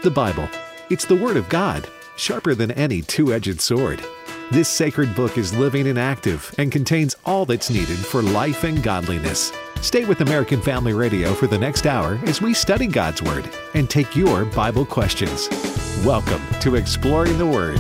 The Bible. It's the Word of God, sharper than any two-edged sword. This sacred book is living and active and contains all that's needed for life and godliness. Stay with American Family Radio for the next hour as we study God's Word and take your Bible questions. Welcome to Exploring the Word.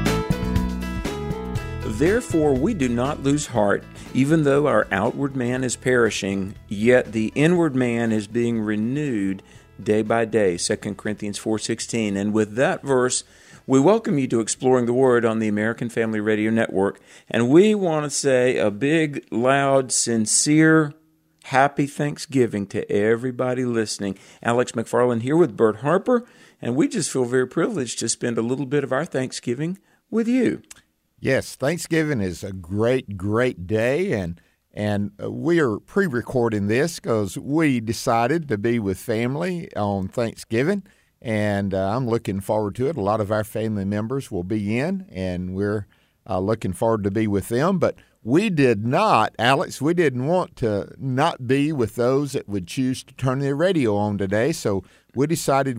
Therefore, we do not lose heart, even though our outward man is perishing, yet the inward man is being renewed day by day, 2 Corinthians 4:16. And with that verse, we welcome you to Exploring the Word on the American Family Radio Network. And we want to say a big, loud, sincere, happy Thanksgiving to everybody listening. Alex McFarland here with Bert Harper, and we just feel very privileged to spend a little bit of our Thanksgiving with you. Yes, Thanksgiving is a great, great day, and we are pre-recording this because we decided to be with family on Thanksgiving, and I'm looking forward to it. A lot of our family members will be in, and we're looking forward to be with them. But we did not, Alex, we didn't want to not be with those that would choose to turn their radio on today, so we decided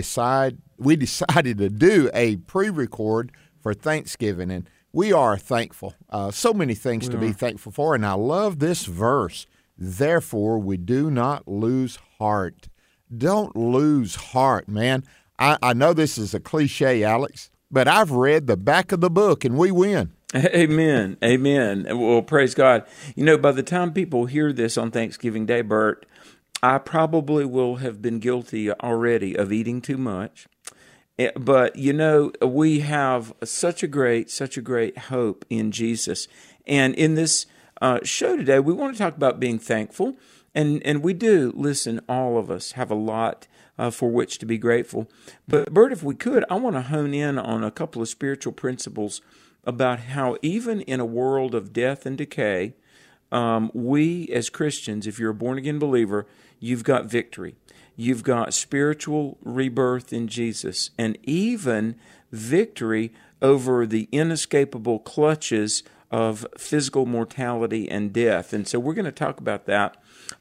to do a pre-record for Thanksgiving, and we are thankful. So many things to be thankful for, and I love this verse. Therefore, we do not lose heart. Don't lose heart, man. I know this is a cliche, Alex, but I've read the back of the book, and we win. Amen. Amen. Well, praise God. You know, by the time people hear this on Thanksgiving Day, Bert, I probably will have been guilty already of eating too much. But, you know, we have such a great hope in Jesus. And in this show today, we want to talk about being thankful. And we do, listen, all of us have a lot for which to be grateful. But, Bert, if we could, I want to hone in on a couple of spiritual principles about how even in a world of death and decay, we as Christians, if you're a born-again believer, you've got victory. You've got spiritual rebirth in Jesus, and even victory over the inescapable clutches of physical mortality and death. And so we're going to talk about that.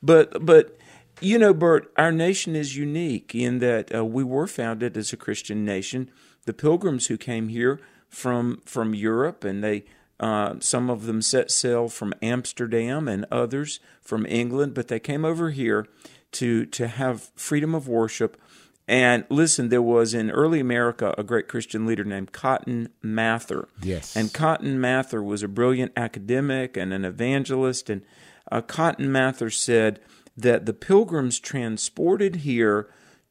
But you know, Bert, our nation is unique in that we were founded as a Christian nation. The Pilgrims who came here from Europe, and they some of them set sail from Amsterdam and others from England, but they came over here to have freedom of worship. And listen, there was in early America a great Christian leader named Cotton Mather. Yes. And Cotton Mather was a brilliant academic and an evangelist. And Cotton Mather said that the Pilgrims transported here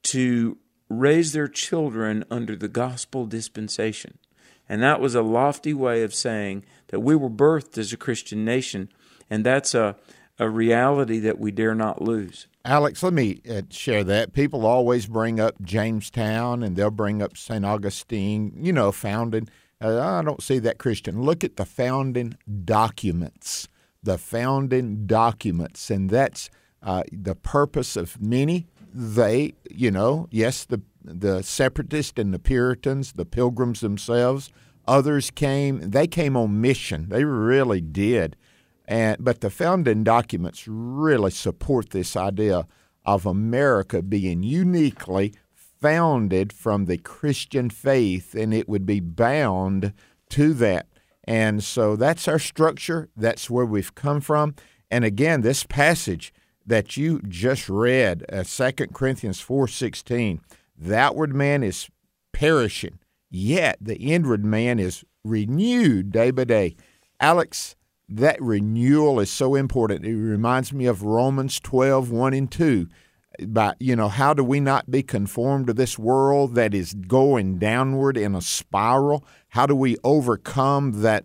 to raise their children under the gospel dispensation. And that was a lofty way of saying that we were birthed as a Christian nation. And that's a reality that we dare not lose. Alex, let me share that. People always bring up Jamestown, and they'll bring up St. Augustine, founded. I don't see that Christian. Look at the founding documents. The founding documents, and that's the purpose of many. They, yes, the separatists and the Puritans, the Pilgrims themselves, others came. They came on mission. They really did. But the founding documents really support this idea of America being uniquely founded from the Christian faith, and it would be bound to that. And so that's our structure. That's where we've come from. And again, this passage that you just read, 2 Corinthians 4:16, the outward man is perishing, yet the inward man is renewed day by day. Alex, that renewal is so important. It reminds me of Romans 12:1 and 2. About, how do we not be conformed to this world that is going downward in a spiral? How do we overcome that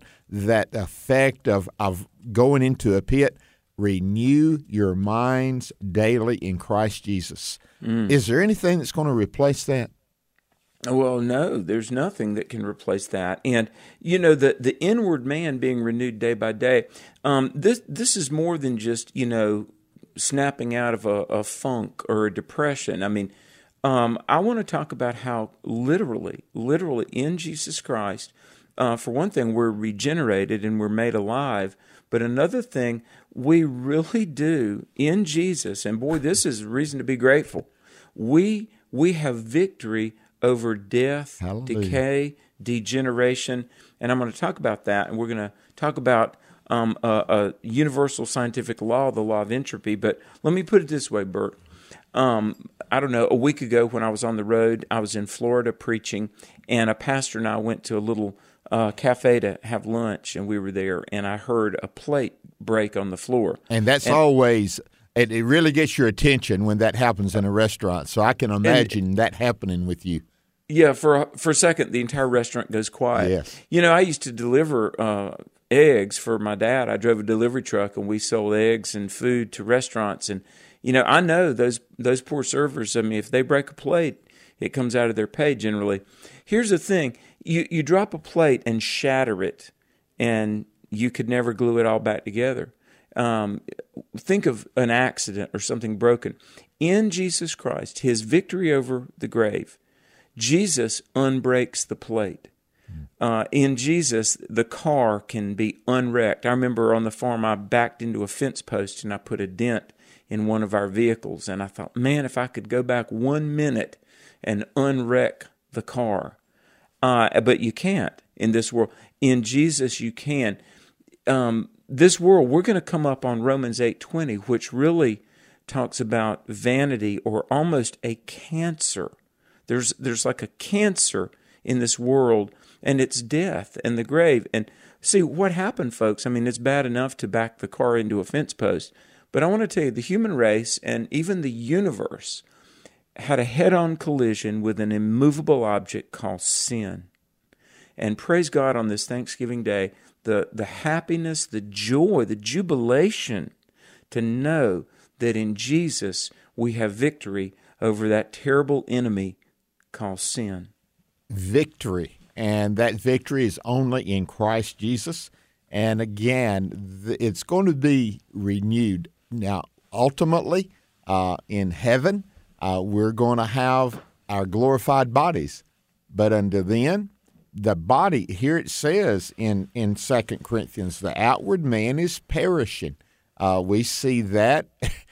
effect of going into a pit? Renew your minds daily in Christ Jesus. Is there anything that's going to replace that? Well, no, there's nothing that can replace that. And, the inward man being renewed day by day, this is more than just, snapping out of a funk or a depression. I mean, I want to talk about how literally in Jesus Christ, for one thing, we're regenerated and we're made alive. But another thing, we really do in Jesus, and boy, this is a reason to be grateful. We have victory over death, Hallelujah. decay, degeneration. And I'm going to talk about that, and we're going to talk about a universal scientific law, the law of entropy. But let me put it this way, Bert. I don't know, a week ago when I was on the road, I was in Florida preaching, and a pastor and I went to a little cafe to have lunch, and we were there, and I heard a plate break on the floor. And that's always, it really gets your attention when that happens in a restaurant. So I can imagine that happening with you. Yeah, for a second, the entire restaurant goes quiet. Yes. You know, I used to deliver eggs for my dad. I drove a delivery truck, and we sold eggs and food to restaurants. And, you know, I know those poor servers, I mean, if they break a plate, it comes out of their pay generally. Here's the thing. You drop a plate and shatter it, and you could never glue it all back together. Think of an accident or something broken. In Jesus Christ, his victory over the grave, Jesus unbreaks the plate. In Jesus, the car can be unwrecked. I remember on the farm, I backed into a fence post and I put a dent in one of our vehicles. And I thought, man, if I could go back 1 minute and unwreck the car. But you can't in this world. In Jesus, you can. This world, we're going to come up on Romans 8:20, which really talks about vanity or almost a cancer. There's like a cancer in this world, and it's death and the grave. And see, what happened, folks, I mean, it's bad enough to back the car into a fence post, but I want to tell you, the human race and even the universe had a head-on collision with an immovable object called sin. And praise God on this Thanksgiving Day, the happiness, the joy, the jubilation to know that in Jesus we have victory over that terrible enemy called sin. Victory. And that victory is only in Christ Jesus. And again, it's going to be renewed. Now, ultimately, in heaven, we're going to have our glorified bodies. But until then, the body, here it says in 2 Corinthians, the outward man is perishing. We see that.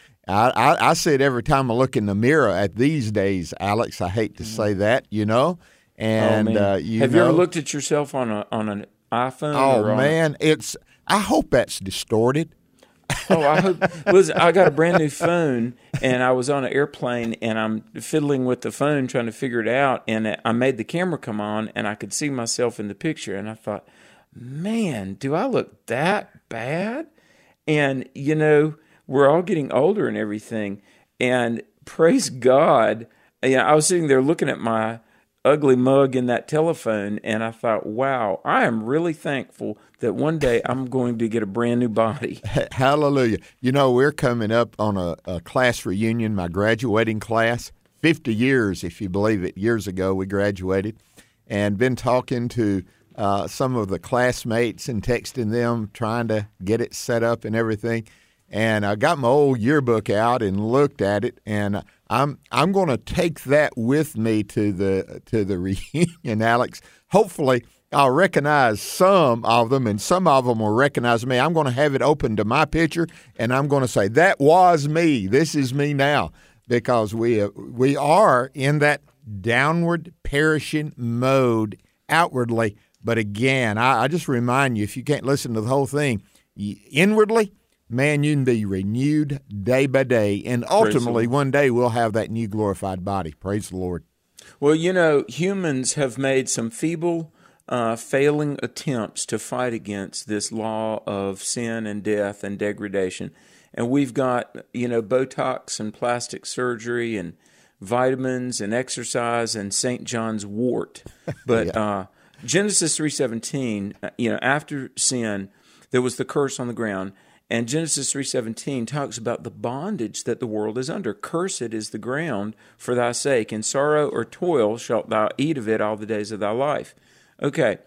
I see it every time I look in the mirror at these days, Alex. I hate to say that, you know. And have you ever looked at yourself on an iPhone? Oh man, I hope that's distorted. I hope. Listen, I got a brand new phone, and I was on an airplane, and I'm fiddling with the phone trying to figure it out, and I made the camera come on, and I could see myself in the picture, and I thought, man, do I look that bad? And you know, we're all getting older and everything, and praise God, I was sitting there looking at my ugly mug in that telephone, and I thought, wow, I am really thankful that one day I'm going to get a brand new body. Hallelujah. You know, we're coming up on a class reunion, my graduating class. 50 years, if you believe it, years ago we graduated, and been talking to some of the classmates and texting them, trying to get it set up and everything. And I got my old yearbook out and looked at it, and I'm going to take that with me to the reunion, Alex. Hopefully, I'll recognize some of them, and some of them will recognize me. I'm going to have it open to my picture, and I'm going to say, that was me. This is me now, because we are in that downward perishing mode outwardly. But again, I just remind you, if you can't listen to the whole thing, inwardly, man, you can be renewed day by day, and ultimately one day we'll have that new glorified body. Praise the Lord. Well, you know, humans have made some feeble, failing attempts to fight against this law of sin and death and degradation. And we've got, you know, Botox and plastic surgery and vitamins and exercise and St. John's wort. But Yeah. Genesis 3:17, you know, after sin, there was the curse on the ground. And Genesis 3:17 talks about the bondage that the world is under. Cursed is the ground for thy sake. In sorrow or toil shalt thou eat of it all the days of thy life. Okay,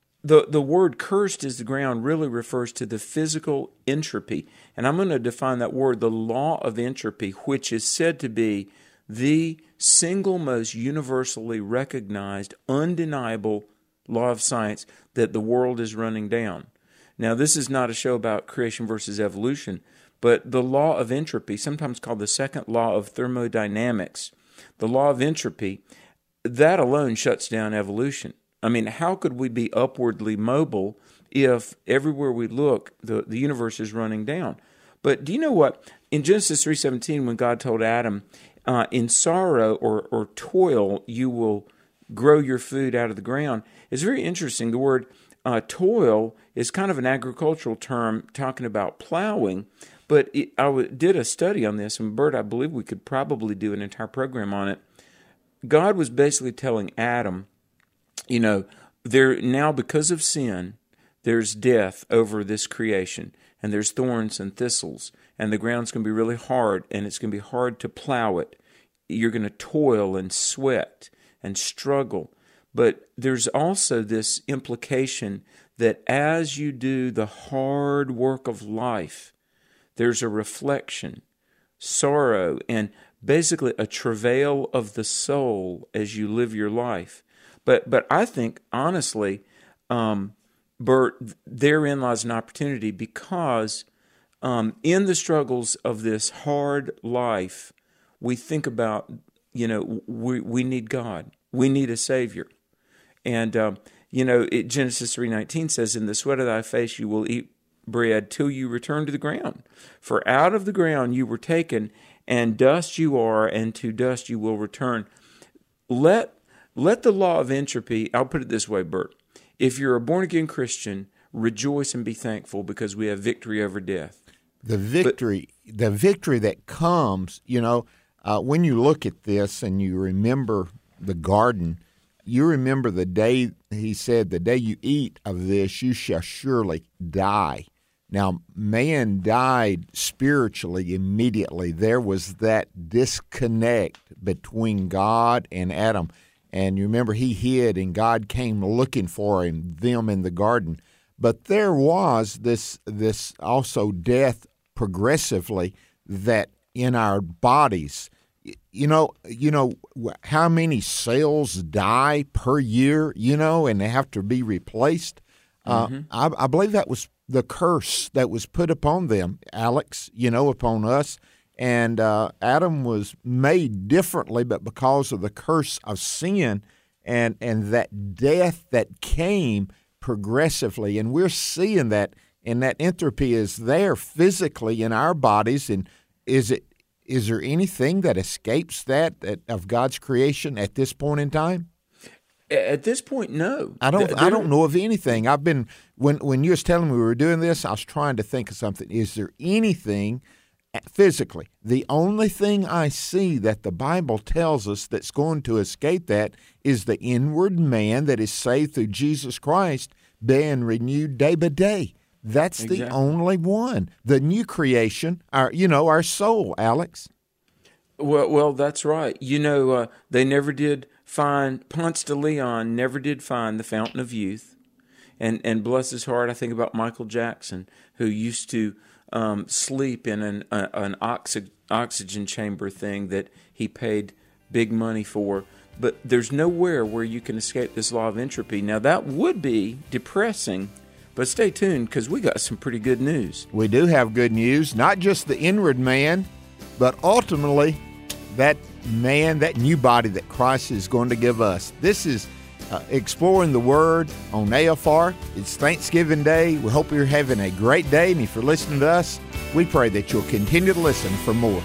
the word cursed is the ground really refers to the physical entropy. And I'm going to define that word, the law of entropy, which is said to be the single most universally recognized, undeniable law of science that the world is running down. Now, this is not a show about creation versus evolution, but the law of entropy, sometimes called the second law of thermodynamics, the law of entropy, that alone shuts down evolution. I mean, how could we be upwardly mobile if everywhere we look, the universe is running down? But do you know what? In Genesis 3:17, when God told Adam, in sorrow or toil, you will grow your food out of the ground, it's very interesting. The word toil is kind of an agricultural term talking about plowing. But I did a study on this, and Bert, I believe we could probably do an entire program on it. God was basically telling Adam, there now, because of sin, there's death over this creation, and there's thorns and thistles, and the ground's going to be really hard, and it's going to be hard to plow it. You're going to toil and sweat and struggle. But there's also this implication that as you do the hard work of life, there's a reflection, sorrow, and basically a travail of the soul as you live your life. But I think, honestly, Bert, therein lies an opportunity, because in the struggles of this hard life, we think about, we need God. We need a Savior. And, Genesis 3:19 says, in the sweat of thy face you will eat bread till you return to the ground. For out of the ground you were taken, and dust you are, and to dust you will return. Let the law of entropy, I'll put it this way, Bert. If you're a born-again Christian, rejoice and be thankful, because we have victory over death. The victory that comes, when you look at this and you remember the garden, you remember the day, he said, the day you eat of this, you shall surely die. Now, man died spiritually immediately. There was that disconnect between God and Adam. And you remember he hid, and God came looking for them in the garden. But there was this also death progressively that in our bodies. How many cells die per year, and they have to be replaced? I believe that was the curse that was put upon them, Alex, upon us. And Adam was made differently, but because of the curse of sin and that death that came progressively. And we're seeing that, and that entropy is there physically in our bodies. And is there anything that escapes that of God's creation at this point in time? At this point, no. I don't know of anything. I've been when you was telling me we were doing this, I was trying to think of something. Is there anything physically? The only thing I see that the Bible tells us that's going to escape that is the inward man that is saved through Jesus Christ being renewed day by day. That's exactly the only one. The new creation, our soul, Alex. Well, that's right. They never did find, Ponce de Leon never did find the fountain of youth. And bless his heart, I think about Michael Jackson, who used to sleep in an oxygen chamber thing that he paid big money for. But there's nowhere where you can escape this law of entropy. Now, that would be depressing. But stay tuned, because we got some pretty good news. We do have good news, not just the inward man, but ultimately that man, that new body that Christ is going to give us. This is Exploring the Word on AFR. It's Thanksgiving Day. We hope you're having a great day, and if you're listening to us, we pray that you'll continue to listen for more.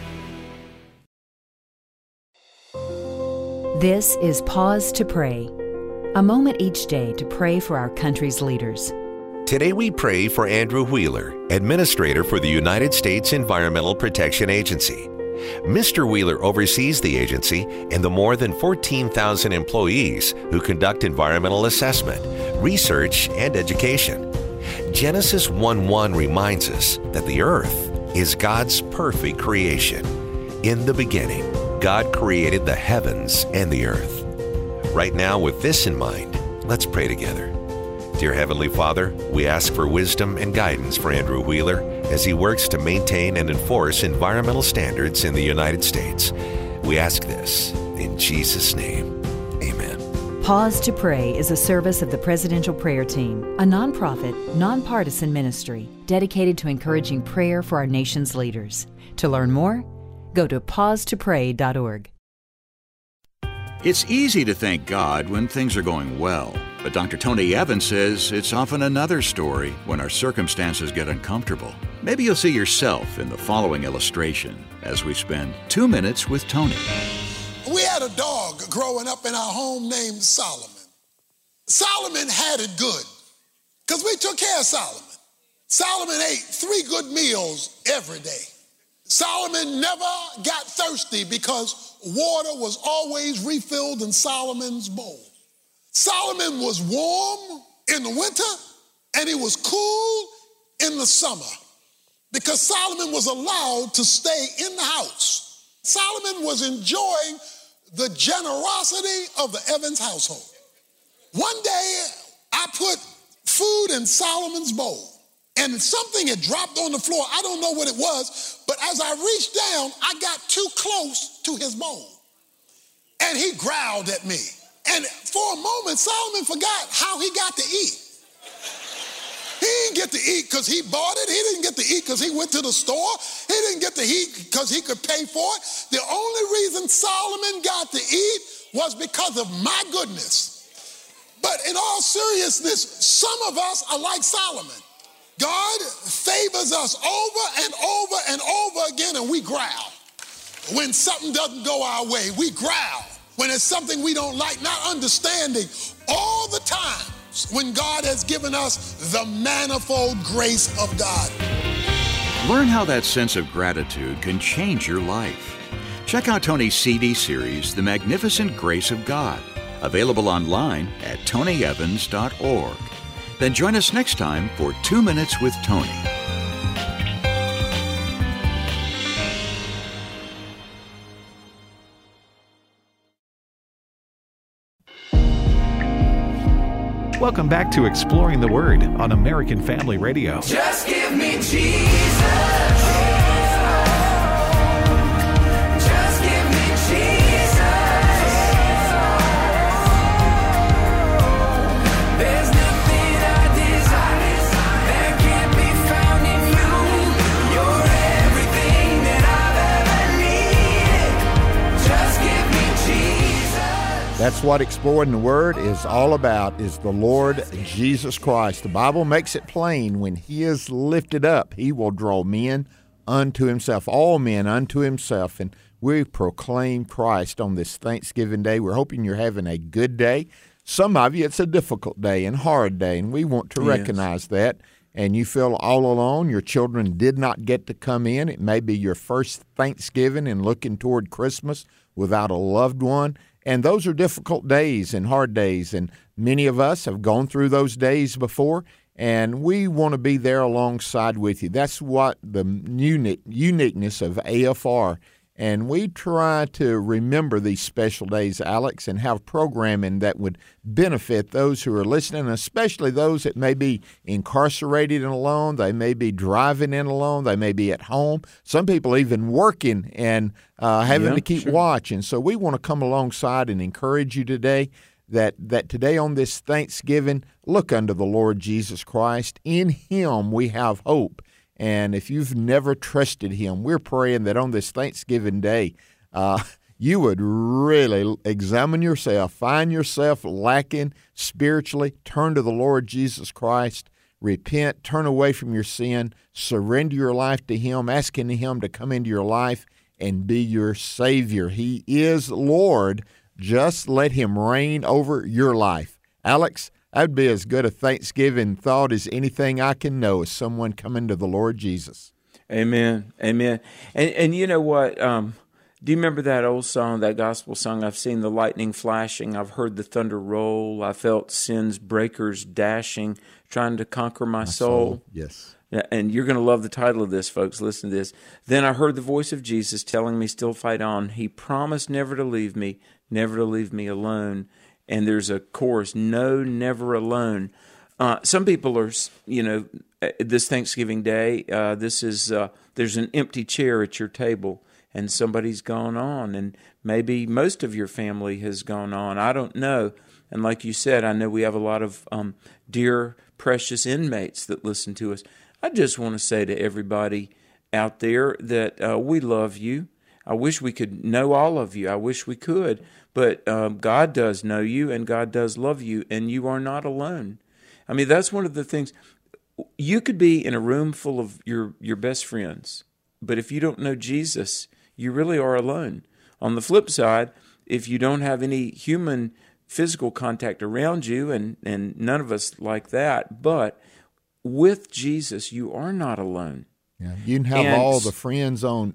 This is Pause to Pray, a moment each day to pray for our country's leaders. Today we pray for Andrew Wheeler, Administrator for the United States Environmental Protection Agency. Mr. Wheeler oversees the agency and the more than 14,000 employees who conduct environmental assessment, research, and education. Genesis 1:1 reminds us that the earth is God's perfect creation. In the beginning, God created the heavens and the earth. Right now, with this in mind, let's pray together. Dear Heavenly Father, we ask for wisdom and guidance for Andrew Wheeler as he works to maintain and enforce environmental standards in the United States. We ask this in Jesus' name. Amen. Pause to Pray is a service of the Presidential Prayer Team, a nonprofit, nonpartisan ministry dedicated to encouraging prayer for our nation's leaders. To learn more, go to pausetopray.org. It's easy to thank God when things are going well, but Dr. Tony Evans says it's often another story when our circumstances get uncomfortable. Maybe you'll see yourself in the following illustration as we spend 2 minutes with Tony. We had a dog growing up in our home named Solomon. Solomon had it good because we took care of Solomon. Solomon ate 3 good meals every day. Solomon never got thirsty because water was always refilled in Solomon's bowl. Solomon was warm in the winter and he was cool in the summer because Solomon was allowed to stay in the house. Solomon was enjoying the generosity of the Evans household. One day I put food in Solomon's bowl and something had dropped on the floor. I don't know what it was, but as I reached down, I got too close to his bowl. And he growled at me. And for a moment, Solomon forgot how he got to eat. He didn't get to eat because he bought it. He didn't get to eat because he went to the store. He didn't get to eat because he could pay for it. The only reason Solomon got to eat was because of my goodness. But in all seriousness, some of us are like Solomon. God favors us over and over and over again, and we growl. When something doesn't go our way, we growl. When it's something we don't like, not understanding all the times when God has given us the manifold grace of God. Learn how that sense of gratitude can change your life. Check out Tony's CD series, The Magnificent Grace of God, available online at tonyevans.org. Then join us next time for 2 Minutes with Tony. Welcome back to Exploring the Word on American Family Radio. Just give me Jesus. Just give me Jesus. There's nothing I desire that can't be found in you. You're everything that I've ever needed. Just give me Jesus. That's what Exploring the Word is all about, is the Lord Jesus Christ. The Bible makes it plain, when He is lifted up, He will draw men unto Himself, all men unto Himself. And we proclaim Christ on this Thanksgiving Day. We're hoping you're having a good day. Some of you, it's a difficult day and hard day, and we want to recognize that. And you feel all alone. Your children did not get to come in. It may be your first Thanksgiving and looking toward Christmas without a loved one. And those are difficult days and hard days, and many of us have gone through those days before, and we want to be there alongside with you. That's what the uniqueness of AFR, and we try to remember these special days, Alex, and have programming that would benefit those who are listening, especially those that may be incarcerated and alone. They may be driving in alone. They may be at home. Some people even working and having to keep watch. And so we want to come alongside and encourage you today that today on this Thanksgiving, look unto the Lord Jesus Christ. In Him we have hope. And if you've never trusted Him, we're praying that on this Thanksgiving Day, you would really examine yourself, find yourself lacking spiritually, turn to the Lord Jesus Christ, repent, turn away from your sin, surrender your life to Him, asking Him to come into your life and be your Savior. He is Lord. Just let Him reign over your life. Alex, that'd be as good a Thanksgiving thought as anything I can know, as someone coming to the Lord Jesus. Amen. Amen. And you know what? Do you remember that old song, that gospel song, I've seen the lightning flashing, I've heard the thunder roll, I felt sin's breakers dashing, trying to conquer my soul. Yes. Yeah, and you're going to love the title of this, folks. Listen to this. Then I heard the voice of Jesus telling me, still fight on. He promised never to leave me alone. And there's a chorus, no, never alone. Some people are, this Thanksgiving Day, there's an empty chair at your table, and somebody's gone on, and maybe most of your family has gone on. I don't know. And like you said, I know we have a lot of dear, precious inmates that listen to us. I just want to say to everybody out there that we love you. I wish we could know all of you. I wish we could. But God does know you, and God does love you, and you are not alone. I mean, that's one of the things. You could be in a room full of your best friends, but if you don't know Jesus, you really are alone. On the flip side, if you don't have any human physical contact around you, and none of us like that, but with Jesus, you are not alone. Yeah, you can have all the friends on,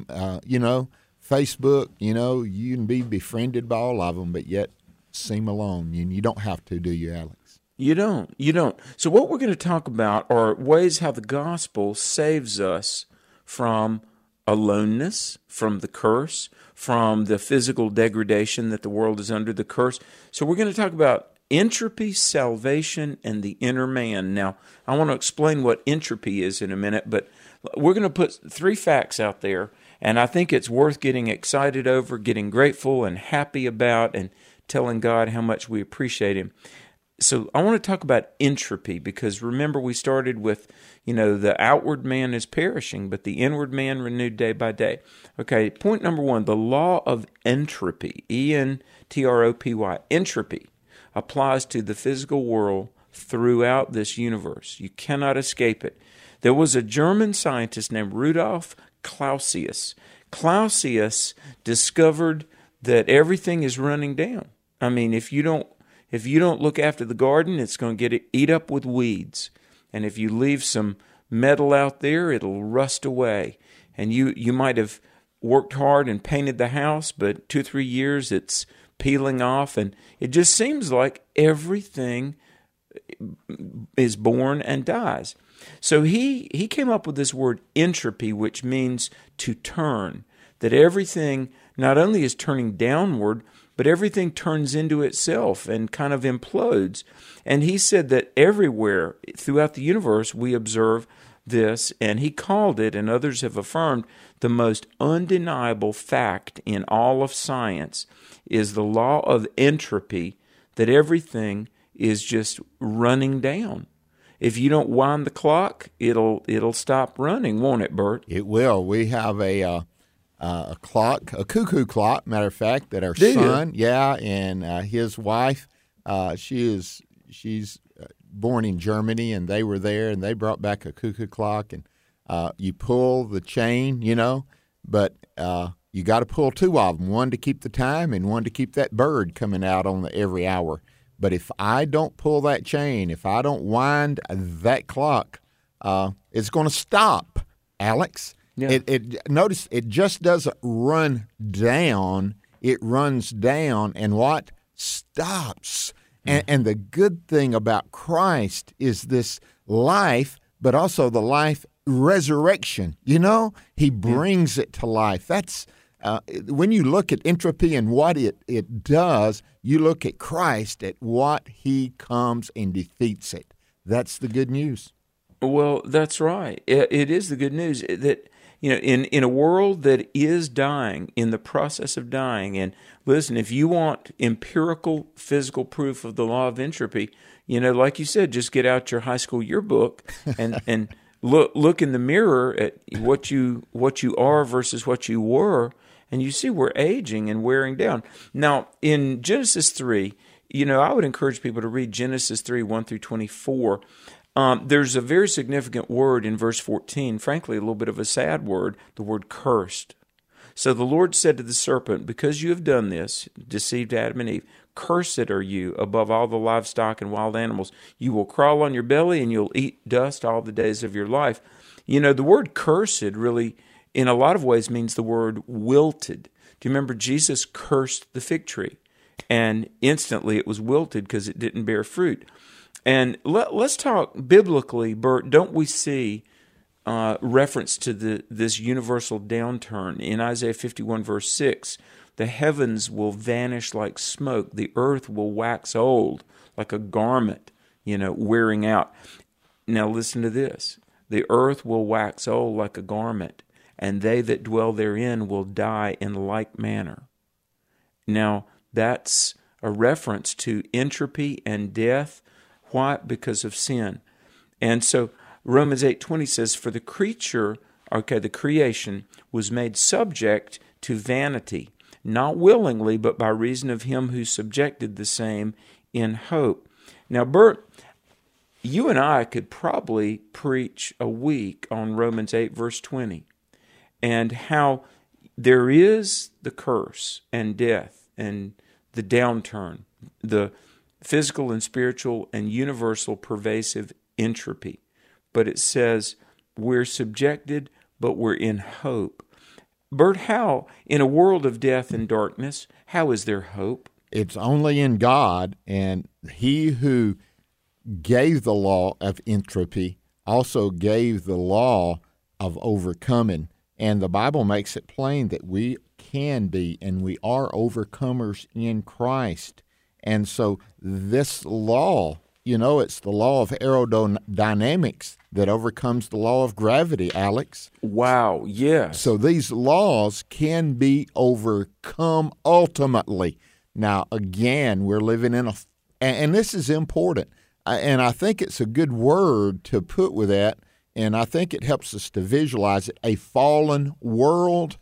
Facebook. You can be befriended by all of them, but yet seem alone. You don't have to, do you, Alex? You don't. So what we're going to talk about are ways how the gospel saves us from aloneness, from the curse, from the physical degradation that the world is under, the curse. So we're going to talk about entropy, salvation, and the inner man. Now, I want to explain what entropy is in a minute, but we're going to put 3 facts out there, and I think it's worth getting excited over, getting grateful and happy about, and telling God how much we appreciate Him. So I want to talk about entropy, because remember we started with, the outward man is perishing, but the inward man renewed day by day. Okay, point number 1, the law of entropy, E-N-T-R-O-P-Y, entropy, applies to the physical world throughout this universe. You cannot escape it. There was a German scientist named Rudolf Clausius. Clausius discovered that everything is running down. I mean, if you don't look after the garden, it's going to get eat up with weeds. And if you leave some metal out there, it'll rust away. And you might have worked hard and painted the house, but 2 or 3 years it's peeling off, and it just seems like everything is born and dies. So he came up with this word entropy, which means to turn, that everything not only is turning downward, but everything turns into itself and kind of implodes. And he said that everywhere throughout the universe we observe this, and he called it, and others have affirmed, the most undeniable fact in all of science is the law of entropy, that everything is just running down. If you don't wind the clock, it'll stop running, won't it, Bert? It will. We have a clock, a cuckoo clock, matter of fact, that our Do son, and his wife, she's born in Germany, and they were there, and they brought back a cuckoo clock, and you pull the chain, but you got to pull 2 of them, one to keep the time and one to keep that bird coming out on every hour. But if I don't pull that chain, if I don't wind that clock, it's going to stop, Alex. Yeah. Notice it just doesn't run down. It runs down and what? Stops. And the good thing about Christ is this life, but also the life resurrection. He brings it to life. That's when you look at entropy and what it does, you look at Christ, at what He comes and defeats it. That's the good news. Well, that's right. It is the good news that, in a world that is dying, in the process of dying, and listen, if you want empirical physical proof of the law of entropy, like you said, just get out your high school yearbook and look in the mirror at what you are versus what you were, and you see we're aging and wearing down. Now, in Genesis 3, I would encourage people to read Genesis 3, 1 through 24. There's a very significant word in verse 14, frankly, a little bit of a sad word, the word cursed. So the Lord said to the serpent, because you have done this, deceived Adam and Eve, cursed are you above all the livestock and wild animals. You will crawl on your belly and you'll eat dust all the days of your life. The word cursed really, in a lot of ways, means the word wilted. Do you remember Jesus cursed the fig tree? And instantly it was wilted because it didn't bear fruit. And let's talk biblically, Bert. Don't we see reference to this universal downturn in Isaiah 51, verse 6? The heavens will vanish like smoke. The earth will wax old like a garment, wearing out. Now listen to this. The earth will wax old like a garment, and they that dwell therein will die in like manner. Now, that's a reference to entropy and death. Why? Because of sin. And so Romans 8:20 says, for the creation was made subject to vanity, not willingly, but by reason of him who subjected the same in hope. Now, Bert, you and I could probably preach a week on Romans 8, verse 20, and how there is the curse and death and the downturn, the physical and spiritual and universal pervasive entropy. But it says we're subjected, but we're in hope. Bert, how, in a world of death and darkness, how is there hope? It's only in God, and He who gave the law of entropy also gave the law of overcoming. And the Bible makes it plain that we can be and we are overcomers in Christ. And so this law, it's the law of aerodynamics that overcomes the law of gravity, Alex. Wow, yes. So these laws can be overcome ultimately. Now, again, we're living in and this is important, and I think it's a good word to put with that, and I think it helps us to visualize it, a fallen world,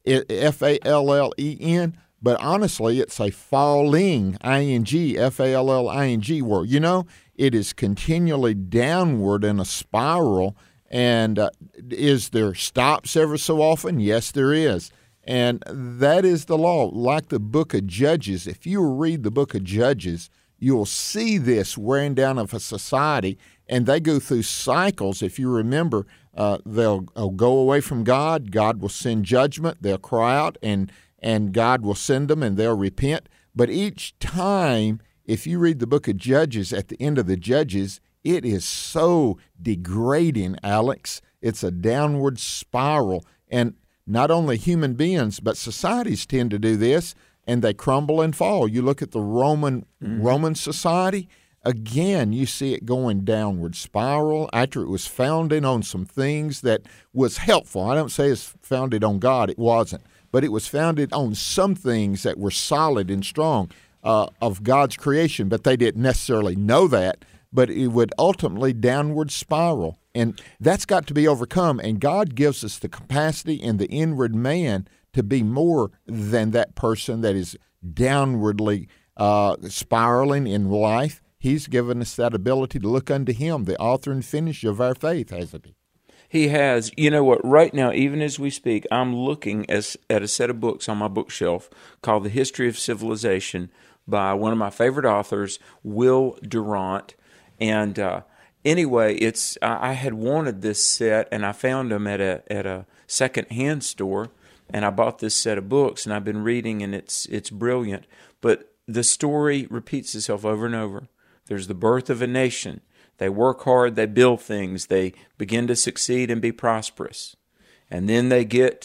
F-A-L-L-E-N, but honestly, it's a falling, I-N-G, F-A-L-L-I-N-G world. It is continually downward in a spiral, and is there stops ever so often? Yes, there is. And that is the law. Like the book of Judges, if you read the book of Judges, you'll see this wearing down of a society, and they go through cycles. If you remember, they'll go away from God. God will send judgment. They'll cry out, and God will send them, and they'll repent. But each time, if you read the book of Judges, at the end of the Judges, it is so degrading, Alex. It's a downward spiral. And not only human beings, but societies tend to do this, and they crumble and fall. You look at the Roman society, again, you see it going downward spiral after it was founded on some things that was helpful. I don't say it's founded on God. It wasn't. But it was founded on some things that were solid and strong of God's creation, but they didn't necessarily know that. But it would ultimately downward spiral. And that's got to be overcome. And God gives us the capacity in the inward man to be more than that person that is downwardly spiraling in life. He's given us that ability to look unto Him, the author and finisher of our faith, hasn't He? He has. You know what? Right now, even as we speak, I'm looking at a set of books on my bookshelf called The History of Civilization by one of my favorite authors, Will Durant. And anyway, I had wanted this set, and I found them at a second-hand store, and I bought this set of books, and I've been reading, and it's brilliant. But the story repeats itself over and over. There's the birth of a nation. They work hard, they build things, they begin to succeed and be prosperous. And then they get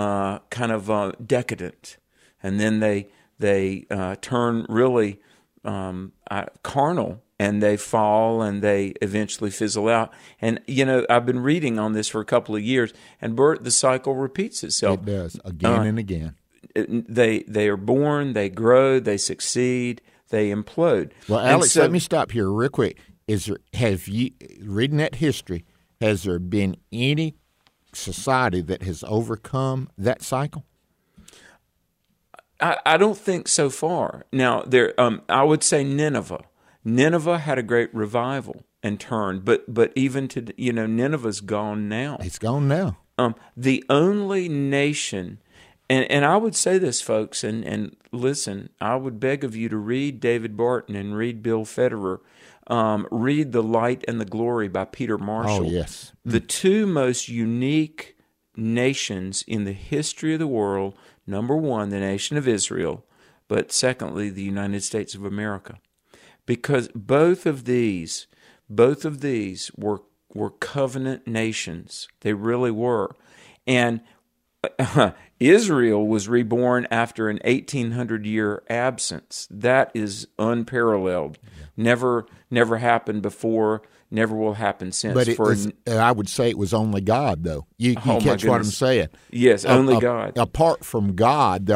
decadent. And then they turn really carnal, and they fall, and they eventually fizzle out. And, I've been reading on this for a couple of years, and Bert, the cycle repeats itself. It does, again and again. They are born, they grow, they succeed, they implode. Well, Alex, let me stop here real quick. Have you, reading that history, has there been any society that has overcome that cycle? I don't think so far. Now, I would say Nineveh. Nineveh had a great revival and turn, but even to Nineveh's gone now. It's gone now. The only nation, and I would say this, folks, and listen, I would beg of you to read David Barton and read Bill Federer. Read The Light and the Glory by Peter Marshall. Oh, yes. The two most unique nations in the history of the world, number one, the nation of Israel, but secondly, the United States of America. Because both of these were covenant nations. They really were. And Israel was reborn after an 1,800-year absence. That is unparalleled. Yeah. Never happened before, never will happen since. But I would say it was only God, though. You catch what I'm saying? Yes, only God. Apart from God,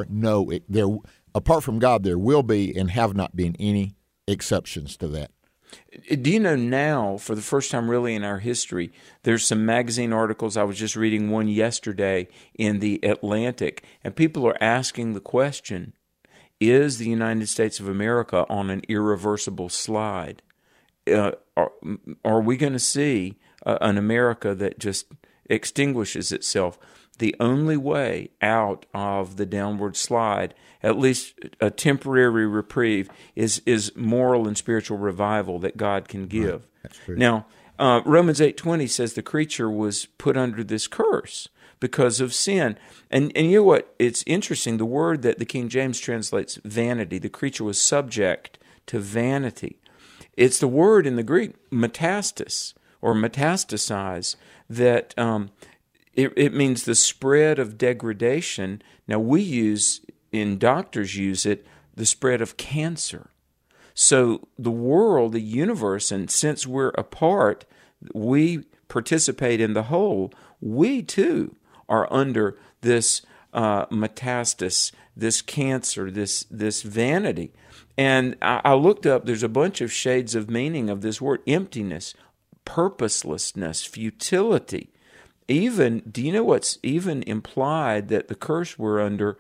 apart from God, there will be and have not been any exceptions to that. Do you know now, for the first time really in our history, there's some magazine articles. I was just reading one yesterday in the Atlantic, and people are asking the question, is the United States of America on an irreversible slide? Are we going to see an America that just extinguishes itself? The only way out of the downward slide, at least a temporary reprieve, is moral and spiritual revival that God can give. Right. That's true. Now, Romans 8:20 says the creature was put under this curse because of sin. And you know what? It's interesting. The word that the King James translates vanity, the creature was subject to vanity. It's the word in the Greek, metastas, or metastasize, that it means the spread of degradation. Now doctors use it, the spread of cancer. So the world, the universe, and since we're apart, we participate in the whole. We too are under this metastas, this cancer, this vanity. And I looked up, there's a bunch of shades of meaning of this word: emptiness, purposelessness, futility. Even, do you know what's even implied that the curse we're under?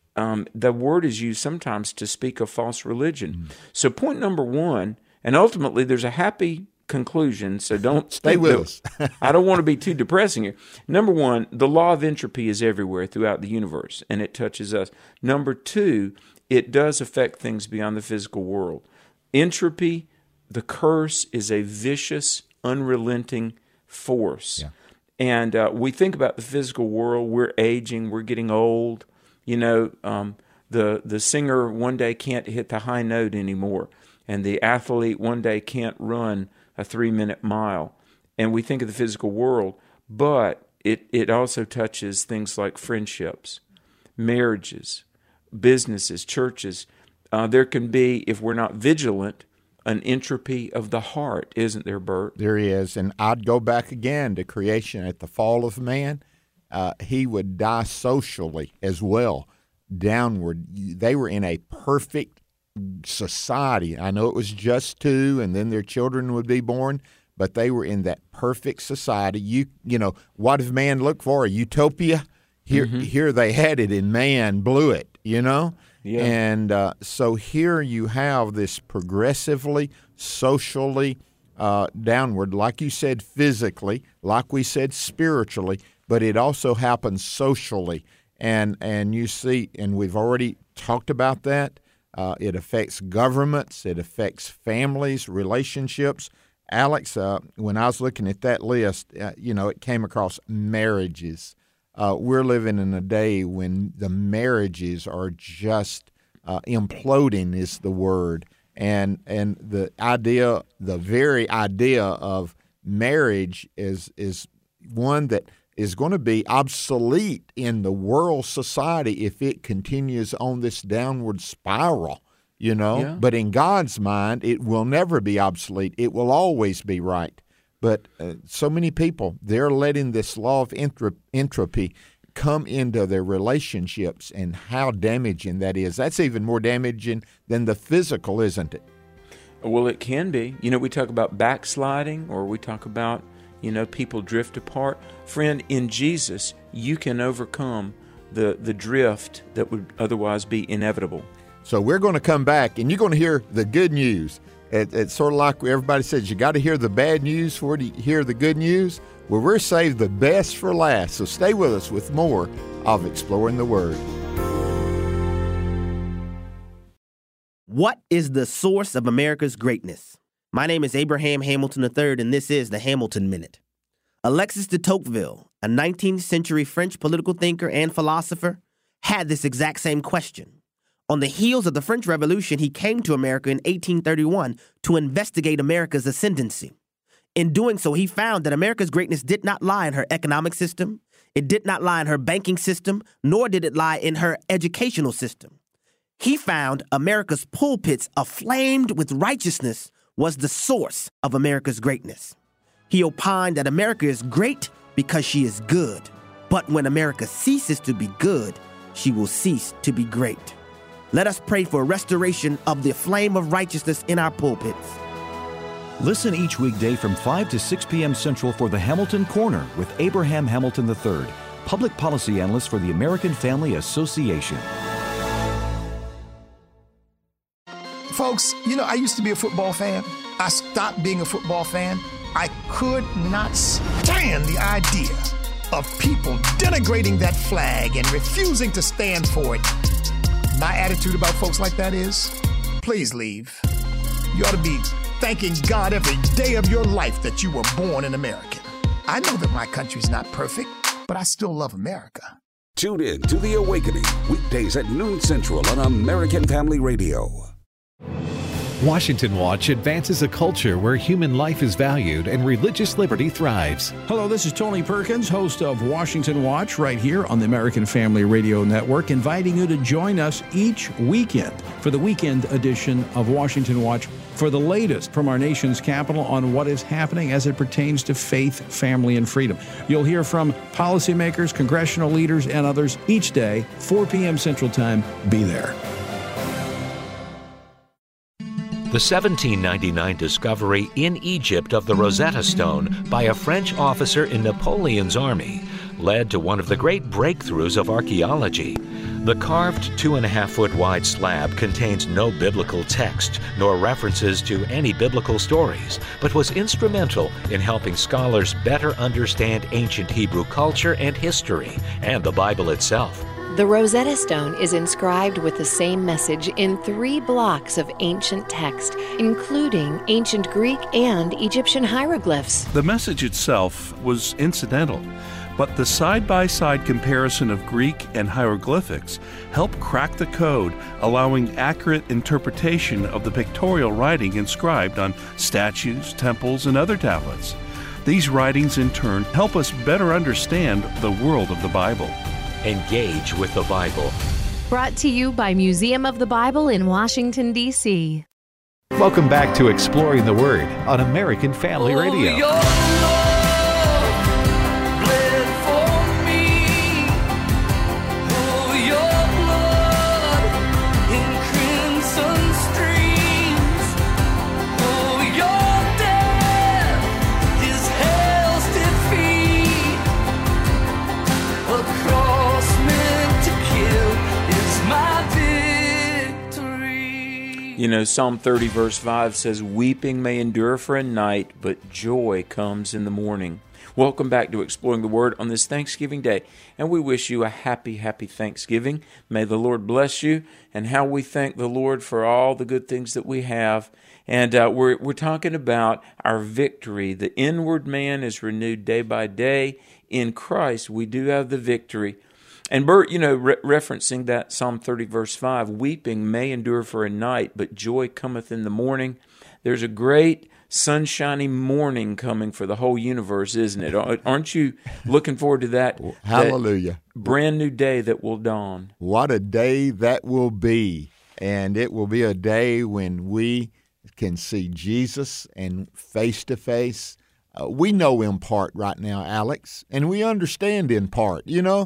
The word is used sometimes to speak of false religion. So point number one, and ultimately there's a happy conclusion, so don't stay with us. I don't want to be too depressing here. Number one, the law of entropy is everywhere throughout the universe, and it touches us. Number two, it does affect things beyond the physical world. Entropy, the curse, is a vicious, unrelenting force. Yeah. And we think about the physical world. We're aging. We're getting old. You know, the singer one day can't hit the high note anymore, and the athlete one day can't run a 3-minute mile. And we think of the physical world, but it also touches things like friendships, marriages, businesses, churches. There can be, if we're not vigilant, an entropy of the heart, isn't there, Bert? There is, and I'd go back again to creation at the fall of man. He would die socially as well, downward. They were in a perfect society. I know it was just two, and then their children would be born, but they were in that perfect society. You know, what does man look for? A utopia? Here they had it, and man blew it, you know? Yeah. And so here you have this progressively, socially downward, like you said, physically, like we said, spiritually, but it also happens socially. And you see, and we've already talked about that, it affects governments, it affects families, relationships. Alex, when I was looking at that list, it came across marriages. We're living in a day when the marriages are just imploding is the word. And the very idea of marriage is one that is going to be obsolete in the world society if it continues on this downward spiral, Yeah. But in God's mind, it will never be obsolete. It will always be right. But so many people, they're letting this law of entropy come into their relationships, and how damaging that is. That's even more damaging than the physical, isn't it? Well, it can be. We talk about backsliding, or we talk about, people drift apart. Friend, in Jesus, you can overcome the drift that would otherwise be inevitable. So we're going to come back, and you're going to hear the good news. It's sort of like everybody says, you got to hear the bad news before you hear the good news. Well, we're saved the best for last. So stay with us with more of Exploring the Word. What is the source of America's greatness? My name is Abraham Hamilton III, and this is the Hamilton Minute. Alexis de Tocqueville, a 19th century French political thinker and philosopher, had this exact same question. On the heels of the French Revolution, he came to America in 1831 to investigate America's ascendancy. In doing so, he found that America's greatness did not lie in her economic system, it did not lie in her banking system, nor did it lie in her educational system. He found America's pulpits aflamed with righteousness was the source of America's greatness. He opined that America is great because she is good, but when America ceases to be good, she will cease to be great. Let us pray for a restoration of the flame of righteousness in our pulpits. Listen each weekday from 5 to 6 p.m. Central for the Hamilton Corner with Abraham Hamilton III, Public Policy Analyst for the American Family Association. Folks, I used to be a football fan. I stopped being a football fan. I could not stand the idea of people denigrating that flag and refusing to stand for it. My attitude about folks like that is, please leave. You ought to be thanking God every day of your life that you were born an American. I know that my country's not perfect, but I still love America. Tune in to The Awakening, weekdays at noon Central on American Family Radio. Washington Watch advances a culture where human life is valued and religious liberty thrives. Hello, this is Tony Perkins, host of Washington Watch, right here on the American Family Radio Network, inviting you to join us each weekend for the weekend edition of Washington Watch for the latest from our nation's capital on what is happening as it pertains to faith, family, and freedom. You'll hear from policymakers, congressional leaders, and others each day, 4 p.m. Central Time. Be there. The 1799 discovery in Egypt of the Rosetta Stone by a French officer in Napoleon's army led to one of the great breakthroughs of archaeology. The carved 2.5-foot wide slab contains no biblical text nor references to any biblical stories, but was instrumental in helping scholars better understand ancient Hebrew culture and history, and the Bible itself. The Rosetta Stone is inscribed with the same message in 3 blocks of ancient text, including ancient Greek and Egyptian hieroglyphs. The message itself was incidental, but the side-by-side comparison of Greek and hieroglyphics helped crack the code, allowing accurate interpretation of the pictorial writing inscribed on statues, temples, and other tablets. These writings, in turn, help us better understand the world of the Bible. Engage with the Bible. Brought to you by Museum of the Bible in Washington, D.C. Welcome back to Exploring the Word on American Family Radio. Psalm 30 verse 5 says, "Weeping may endure for a night, but joy comes in the morning." Welcome back to Exploring the Word on this Thanksgiving Day, and we wish you a happy, happy Thanksgiving. May the Lord bless you, and how we thank the Lord for all the good things that we have. And we're talking about our victory. The inward man is renewed day by day. In Christ, we do have the victory. And Bert, referencing that Psalm 30 verse 5, weeping may endure for a night, but joy cometh in the morning. There's a great sunshiny morning coming for the whole universe, isn't it? Aren't you looking forward to that? Hallelujah. That brand new day that will dawn. What a day that will be. And it will be a day when we can see Jesus and face to face. We know in part right now, Alex, and we understand in part.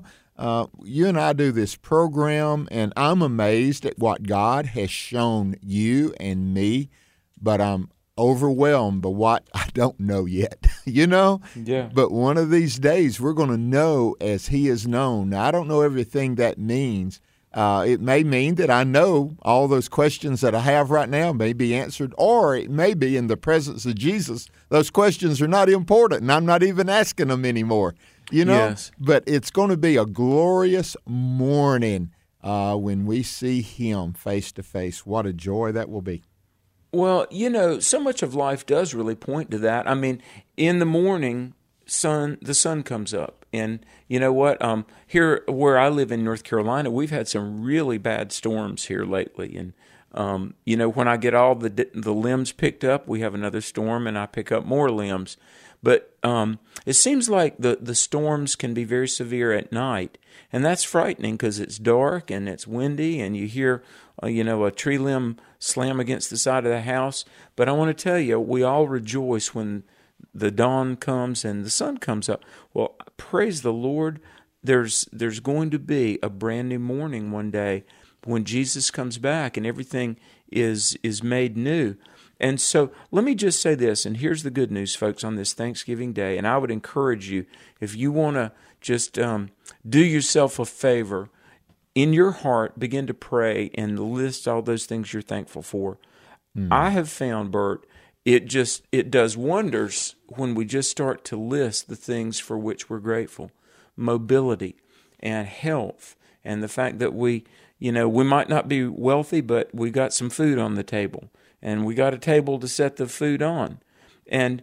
You and I do this program, and I'm amazed at what God has shown you and me, but I'm overwhelmed by what I don't know yet, Yeah. But one of these days, we're going to know as He is known. Now, I don't know everything that means. It may mean that I know all those questions that I have right now may be answered, or it may be in the presence of Jesus, those questions are not important, and I'm not even asking them anymore. Yes. But it's going to be a glorious morning when we see Him face to face. What a joy that will be. Well, so much of life does really point to that. I mean, in the morning, the sun comes up. And you know what? Here where I live in North Carolina, we've had some really bad storms here lately. And, when I get all the limbs picked up, we have another storm and I pick up more limbs. But it seems like the storms can be very severe at night, and that's frightening because it's dark and it's windy, and you hear, a tree limb slam against the side of the house. But I want to tell you, we all rejoice when the dawn comes and the sun comes up. Well, praise the Lord. There's going to be a brand new morning one day when Jesus comes back and everything is made new. And so let me just say this, and here's the good news, folks, on this Thanksgiving Day, and I would encourage you, if you want to just do yourself a favor, in your heart, begin to pray and list all those things you're thankful for. I have found, Bert, it does wonders when we just start to list the things for which we're grateful. Mobility and health and the fact that we might not be wealthy, but we got some food on the table and we got a table to set the food on. And,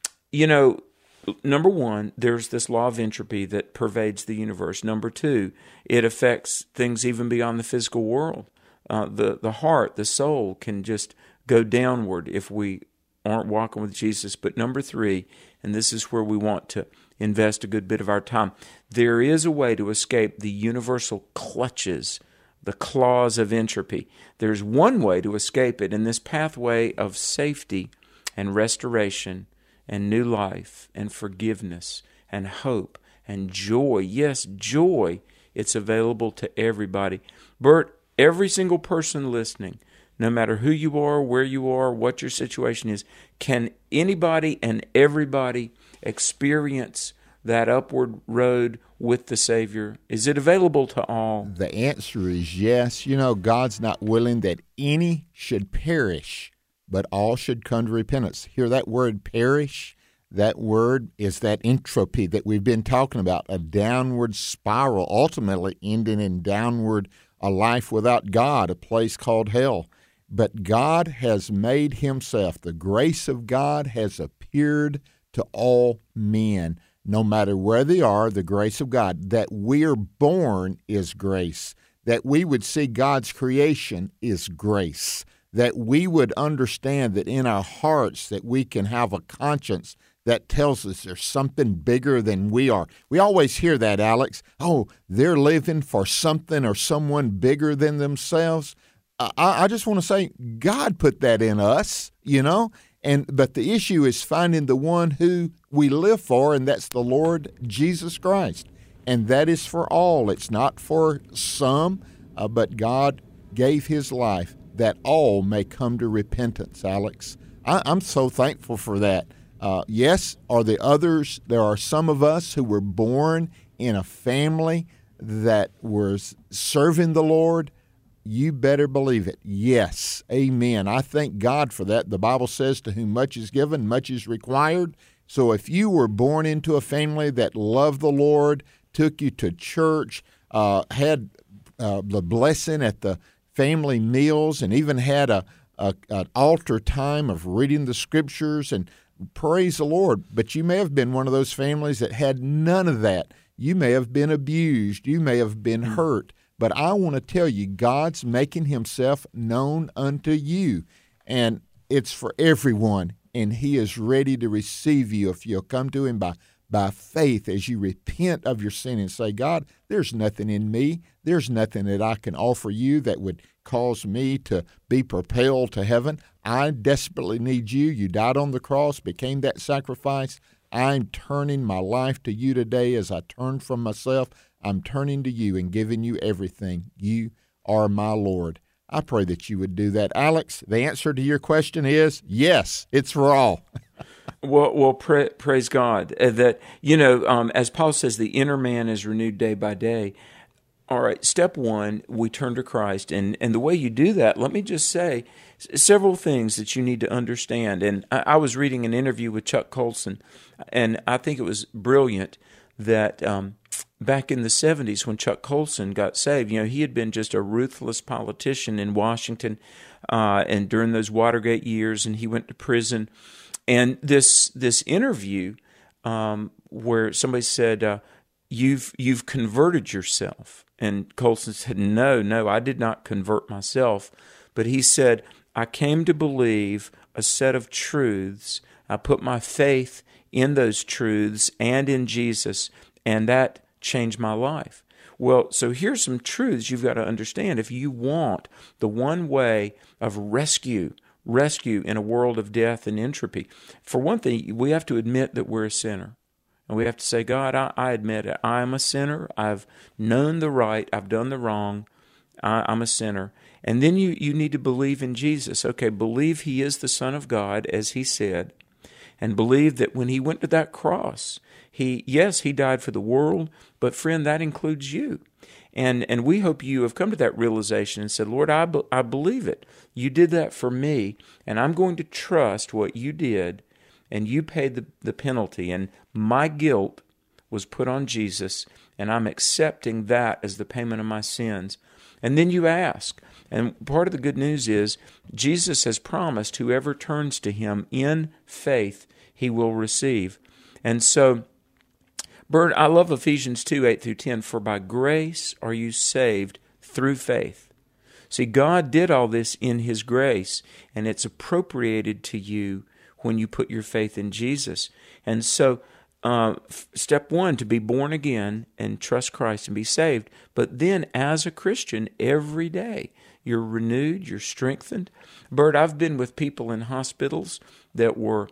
number one, there's this law of entropy that pervades the universe. Number two, it affects things even beyond the physical world. The heart, the soul can just go downward if we aren't walking with Jesus. But number three, and this is where we want to invest a good bit of our time, there is a way to escape the universal clutches, the claws of entropy. There's one way to escape it, and this pathway of safety and restoration and new life and forgiveness and hope and joy. Yes, joy. It's available to everybody. Bert, every single person listening, no matter who you are, where you are, what your situation is, can anybody and everybody experience that upward road with the Savior? Is it available to all? The answer is yes. God's not willing that any should perish, but all should come to repentance. Hear that word, perish? That word is that entropy that we've been talking about, a downward spiral, ultimately ending in downward, a life without God, a place called hell. But God has made himself, the grace of God has appeared to all men, no matter where they are, the grace of God. That we're born is grace. That we would see God's creation is grace. That we would understand that in our hearts that we can have a conscience that tells us there's something bigger than we are. We always hear that, Alex. Oh, they're living for something or someone bigger than themselves. I just want to say God put that in us, but the issue is finding the one who we live for, and that's the Lord Jesus Christ. And that is for all. It's not for some, but God gave his life that all may come to repentance, Alex. I'm so thankful for that. Yes, are there others? There are some of us who were born in a family that was serving the Lord. You better believe it. Yes. Amen. I thank God for that. The Bible says, to whom much is given, much is required. So if you were born into a family that loved the Lord, took you to church, had the blessing at the family meals, and even had an altar time of reading the Scriptures, and praise the Lord. But you may have been one of those families that had none of that. You may have been abused. You may have been hurt. But I want to tell you, God's making himself known unto you, and it's for everyone, and he is ready to receive you if you'll come to him by faith as you repent of your sin and say, God, there's nothing in me. There's nothing that I can offer you that would cause me to be propelled to heaven. I desperately need you. You died on the cross, became that sacrifice. I'm turning my life to you today as I turn from myself. I'm turning to you and giving you everything. You are my Lord. I pray that you would do that. Alex, the answer to your question is yes, it's for all. Well, praise God. That, as Paul says, the inner man is renewed day by day. All right, step one, we turn to Christ. And the way you do that, let me just say several things that you need to understand. And I was reading an interview with Chuck Colson, and I think it was brilliant that back in the 70s when Chuck Colson got saved, he had been just a ruthless politician in Washington and during those Watergate years, and he went to prison. And this interview where somebody said, you've converted yourself. And Colson said, no, I did not convert myself. But he said, I came to believe a set of truths. I put my faith in those truths and in Jesus, and that changed my life. Well, so here's some truths you've got to understand. If you want the one way of rescue in a world of death and entropy, for one thing, we have to admit that we're a sinner. And we have to say, God, I admit it. I am a sinner. I've known the right. I've done the wrong. I'm a sinner. And then you need to believe in Jesus. Okay, believe he is the Son of God, as he said, and believe that when he went to that cross, he died for the world, but friend, that includes you. And we hope you have come to that realization and said, Lord, I believe it. You did that for me, and I'm going to trust what you did, and you paid the penalty, and my guilt was put on Jesus, and I'm accepting that as the payment of my sins. And then you ask, and part of the good news is Jesus has promised whoever turns to him in faith, he will receive. And so, Bert, I love Ephesians 2:8-10, for by grace are you saved through faith. See, God did all this in his grace, and it's appropriated to you when you put your faith in Jesus. And so, step one, to be born again and trust Christ and be saved. But then, as a Christian, every day, you're renewed, you're strengthened. Bert, I've been with people in hospitals that were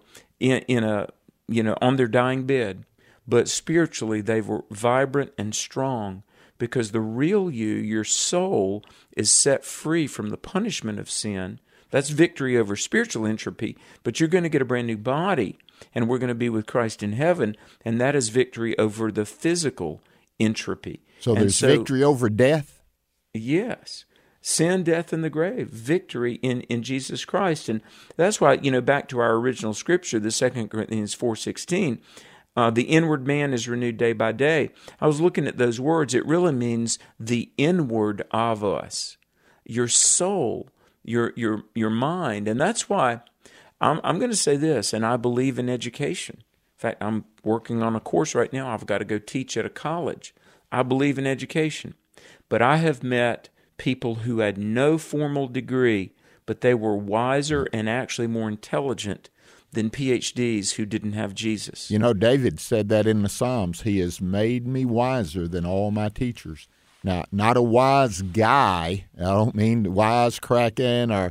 on their dying bed, but spiritually they were vibrant and strong because the real you, your soul, is set free from the punishment of sin. That's victory over spiritual entropy, but you're going to get a brand new body, and we're going to be with Christ in heaven, and that is victory over the physical entropy. So there's victory over death? Yes. Sin, death, and the grave. Victory in Jesus Christ. And that's why, back to our original scripture, the 2 Corinthians 4:16, the inward man is renewed day by day. I was looking at those words. It really means the inward of us, your soul, your mind. And that's why I'm going to say this, and I believe in education. In fact, I'm working on a course right now. I've got to go teach at a college. I believe in education. But I have met people who had no formal degree, but they were wiser and actually more intelligent than PhDs who didn't have Jesus. David said that in the Psalms. He has made me wiser than all my teachers. Now, not a wise guy. I don't mean wise cracking or,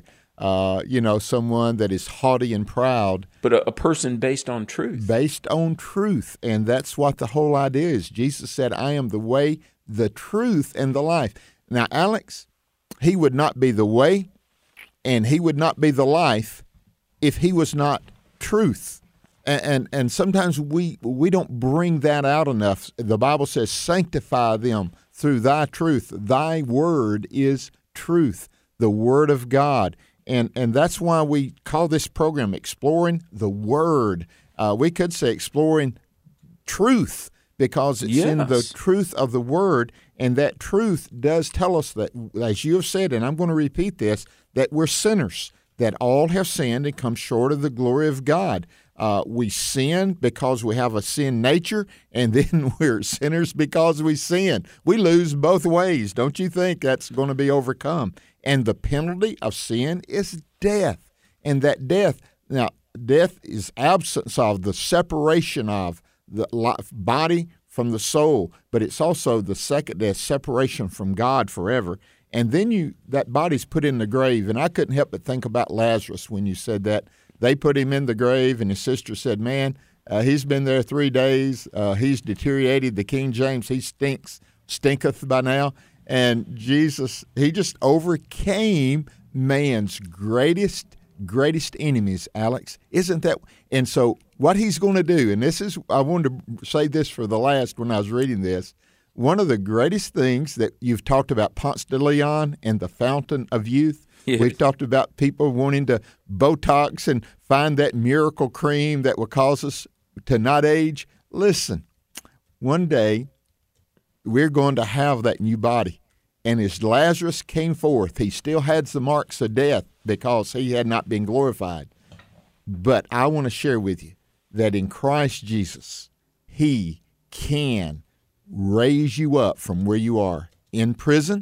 someone that is haughty and proud. But a person based on truth. Based on truth. And that's what the whole idea is. Jesus said, I am the way, the truth, and the life. Now, Alex, he would not be the way and he would not be the life if he was not truth. And sometimes we don't bring that out enough. The Bible says, sanctify them through thy truth. Thy word is truth, the word of God. And that's why we call this program Exploring the Word. We could say Exploring Truth, because it's in the truth of the Word, and that truth does tell us that, as you have said, and I'm going to repeat this, that we're sinners, that all have sinned and come short of the glory of God. We sin because we have a sin nature, and then we're sinners because we sin. We lose both ways. Don't you think that's going to be overcome? And the penalty of sin is death. And that death is absence of the separation of the body from the soul, but it's also the second death, separation from God forever. And then that body's put in the grave. And I couldn't help but think about Lazarus when you said that. They put him in the grave, and his sister said, man, he's been there 3 days. He's deteriorated. The King James, he stinketh by now. And Jesus, he just overcame man's greatest enemies, Alex. Isn't that? And so what he's going to do, and this is, I wanted to say this for the last when I was reading this, one of the greatest things that you've talked about, Ponce de Leon and the fountain of youth. Yes. We've talked about people wanting to Botox and find that miracle cream that will cause us to not age. Listen, one day we're going to have that new body. And as Lazarus came forth, he still had the marks of death because he had not been glorified. But I want to share with you that in Christ Jesus, he can raise you up from where you are in prison,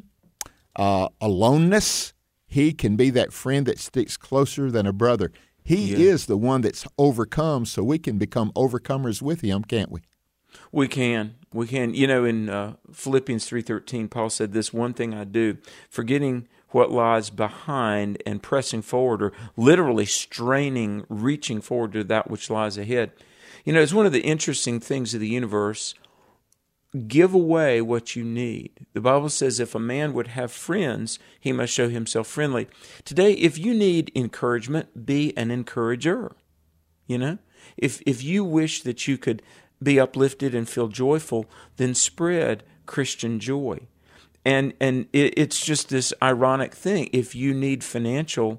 aloneness. He can be that friend that sticks closer than a brother. He is the one that's overcome, so we can become overcomers with him, can't we? We can. In Philippians 3:13, Paul said, this one thing I do, forgetting what lies behind and pressing forward, or literally straining, reaching forward to that which lies ahead. It's one of the interesting things of the universe. give away what you need. The Bible says if a man would have friends, he must show himself friendly. Today, if you need encouragement, be an encourager. You know, if you wish that you could be uplifted and feel joyful, then spread Christian joy. And it's just this ironic thing. If you need financial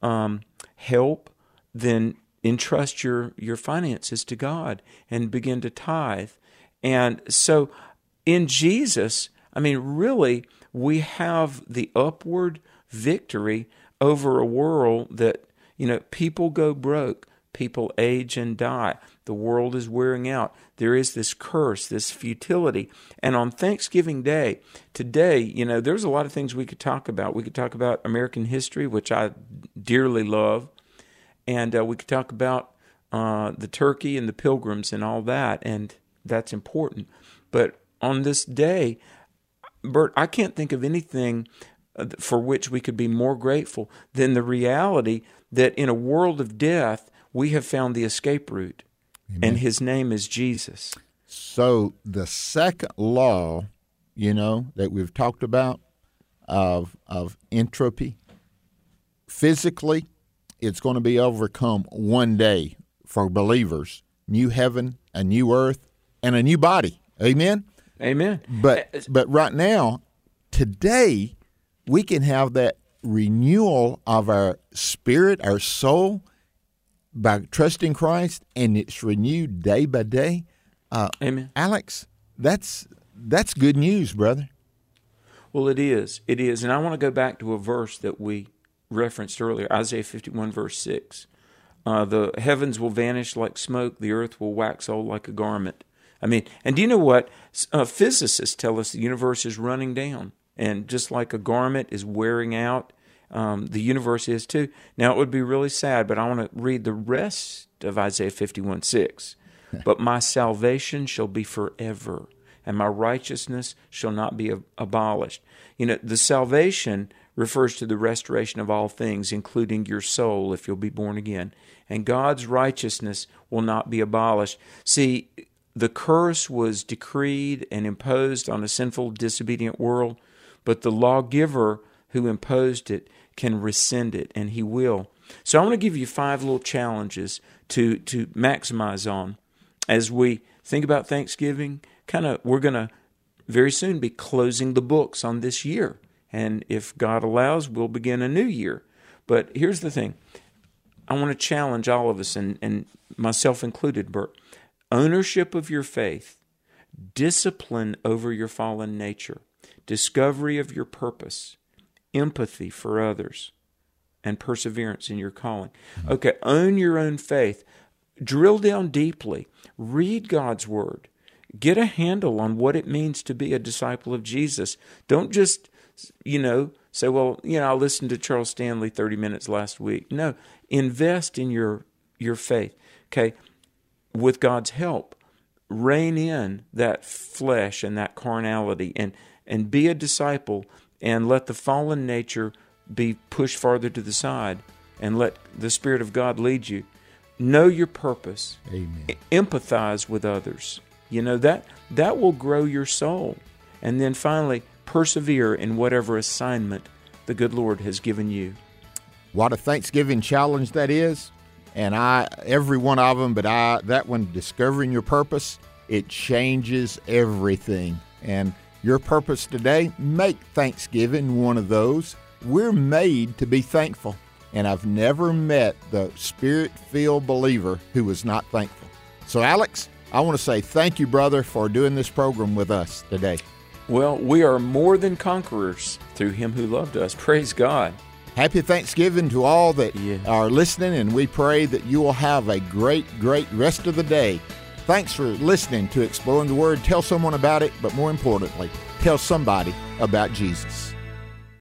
help, then entrust your finances to God and begin to tithe. And so in Jesus, I mean, really, we have the upward victory over a world that, people go broke, people age and die. The world is wearing out. There is this curse, this futility. And on Thanksgiving Day, today, there's a lot of things we could talk about. We could talk about American history, which I dearly love. And we could talk about the turkey and the pilgrims and all that. And that's important. But on this day, Bert, I can't think of anything for which we could be more grateful than the reality that in a world of death, we have found the escape route. Amen. And his name is Jesus. So the second law, that we've talked about of entropy, physically, it's going to be overcome one day for believers. New heaven, a new earth, and a new body. Amen? Amen. But right now, today, we can have that renewal of our spirit, our soul, by trusting Christ, and it's renewed day by day. Amen. Alex, that's good news, brother. Well, it is. It is. And I want to go back to a verse that we referenced earlier, Isaiah 51, verse 6. The heavens will vanish like smoke, the earth will wax old like a garment. I mean, and do you know what? Physicists tell us the universe is running down. And just like a garment is wearing out, the universe is too. Now, it would be really sad, but I want to read the rest of Isaiah 51, 6. But my salvation shall be forever, and my righteousness shall not be abolished. The salvation refers to the restoration of all things, including your soul, if you'll be born again. And God's righteousness will not be abolished. See, the curse was decreed and imposed on a sinful, disobedient world, but the lawgiver who imposed it can rescind it, and he will. So I want to give you 5 little challenges to maximize on as we think about Thanksgiving. We're going to very soon be closing the books on this year. And if God allows, we'll begin a new year. But here's the thing. I want to challenge all of us, and myself included, Bert. Ownership of your faith, discipline over your fallen nature, discovery of your purpose, empathy for others, and perseverance in your calling. Okay, own your own faith. Drill down deeply. Read God's Word. Get a handle on what it means to be a disciple of Jesus. Don't just, say, well, I listened to Charles Stanley 30 minutes last week. No, invest in your faith, okay? With God's help, rein in that flesh and that carnality and be a disciple and let the fallen nature be pushed farther to the side and let the Spirit of God lead you. Know your purpose. Amen. Empathize with others. That will grow your soul. And then finally, persevere in whatever assignment the good Lord has given you. What a Thanksgiving challenge that is. And every one of them, but that one, discovering your purpose, it changes everything. And your purpose today, make Thanksgiving one of those. We're made to be thankful. And I've never met the Spirit-filled believer who was not thankful. So, Alex, I want to say thank you, brother, for doing this program with us today. Well, we are more than conquerors through Him who loved us. Praise God. Happy Thanksgiving to all that are listening, and we pray that you will have a great, great rest of the day. Thanks for listening to Exploring the Word. Tell someone about it, but more importantly, tell somebody about Jesus.